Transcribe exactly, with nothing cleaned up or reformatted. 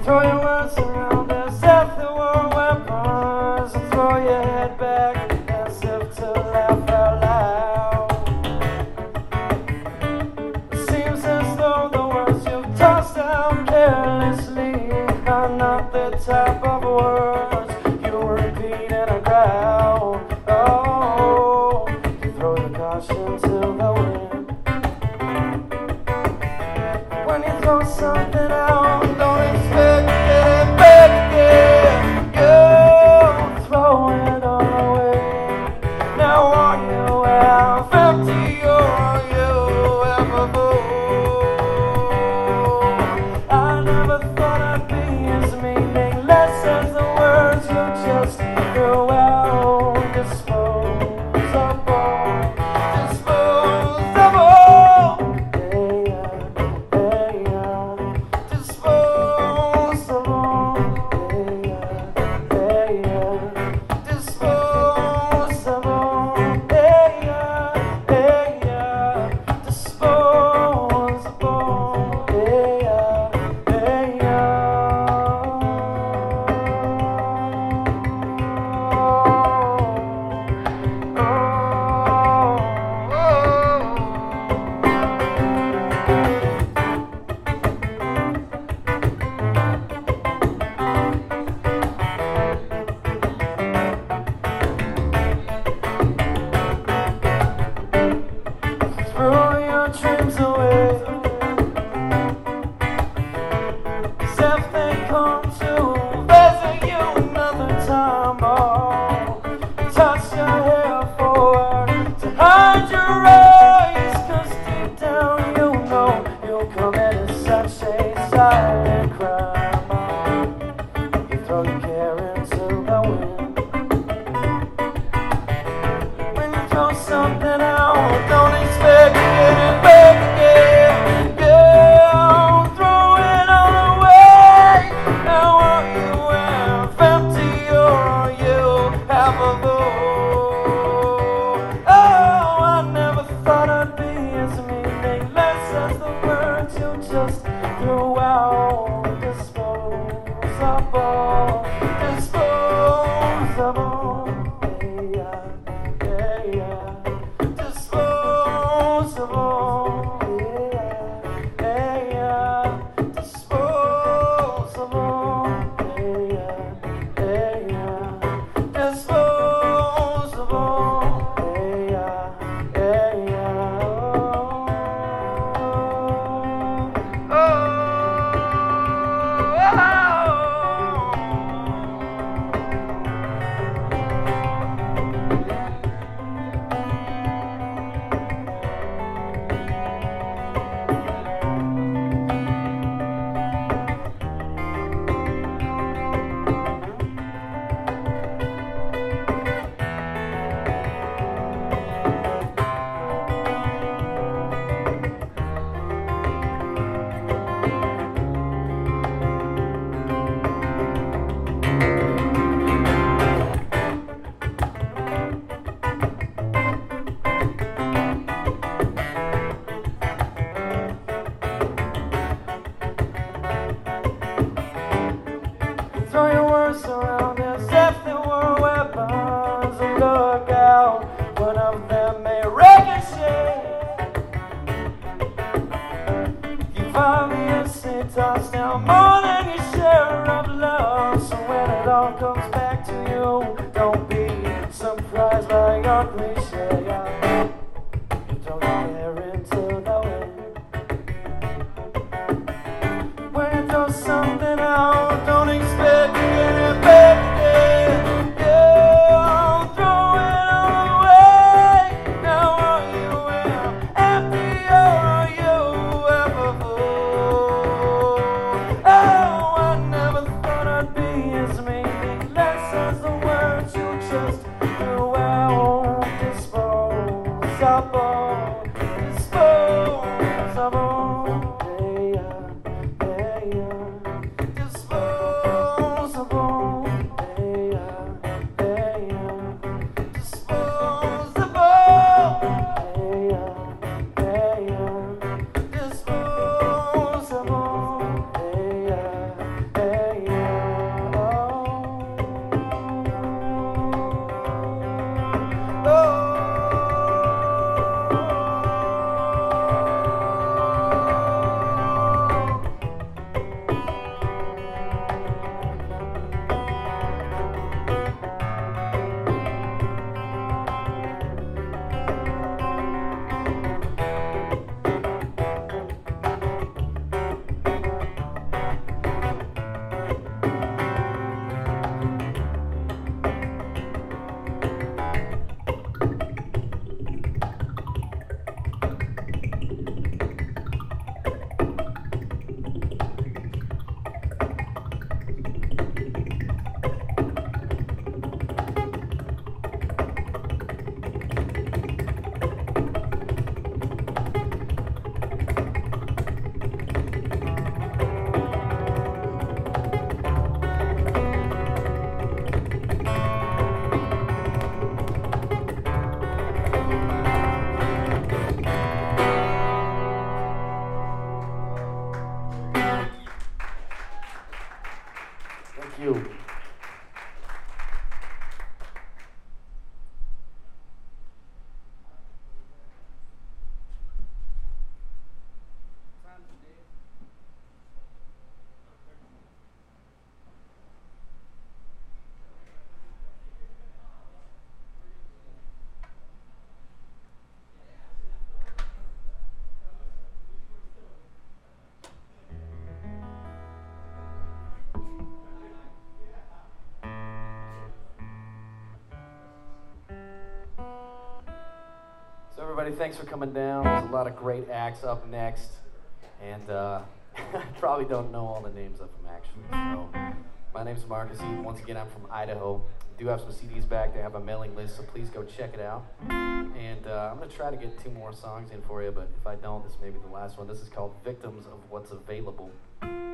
Throw your words around as if they were weapons, and throw your head back as if to laugh out loud. It seems as though the words you've tossed out carelessly are not the type of words you repeat in a crowd. Oh, you throw your caution to the wind. When you throw something out, don't expect to get it back again. You throw it all away. Now are you half empty or are you ever full? I never thought I'd be as meaningless as the words you just threw out. Disposable, disposable. Hey, yeah, hey, yeah. Disposable. Hey, yeah, hey, yeah. Disposable. Hey, yeah, hey, yeah. Disposable. Hey, yeah, hey, yeah. Throw your dreams away, 'cause if they come to visit you another time, oh, touch your hair forward to hide your eyes, 'cause deep down you know you'll commit such a silent crime. Oh, you throw your care into the wind. When you throw something out, don't expect to get it back again. Yeah, throw it all away. Now are you half empty or are you half a full? Oh, I never thought I'd be as meaningless as the words you just threw out. Disposable, disposable. Hey, yeah, hey, yeah. Disposable. Yeah, hey, yeah. Disposable. Hey, yeah, hey, yeah. Disposable. Hey, yeah, hey, yeah. Oh, oh, oh. Throw your words around as if they were weapons, and look out, one of them may ricochet. You've obviously tossed out more than your share of love, so when it all comes back to you, don't be surprised by your cliche. You throw your hair into the wind. When you throw something out, don't expect to get it back again. Yeah, throw it all away. Now are you empty or are you ever full? Oh, I never thought I'd be as meaningless as the words you just threw out. Disposable, disposable. Hey, yeah, hey, yeah. you. So everybody, thanks for coming down. There's a lot of great acts up next. And uh, I probably don't know all the names of them, actually. So my name's Marcus. Once again, I'm from Idaho. I do have some C Ds back. They have a mailing list, so please go check it out. And uh, I'm going to try to get two more songs in for you, but if I don't, this may be the last one. This is called Victims of What's Available.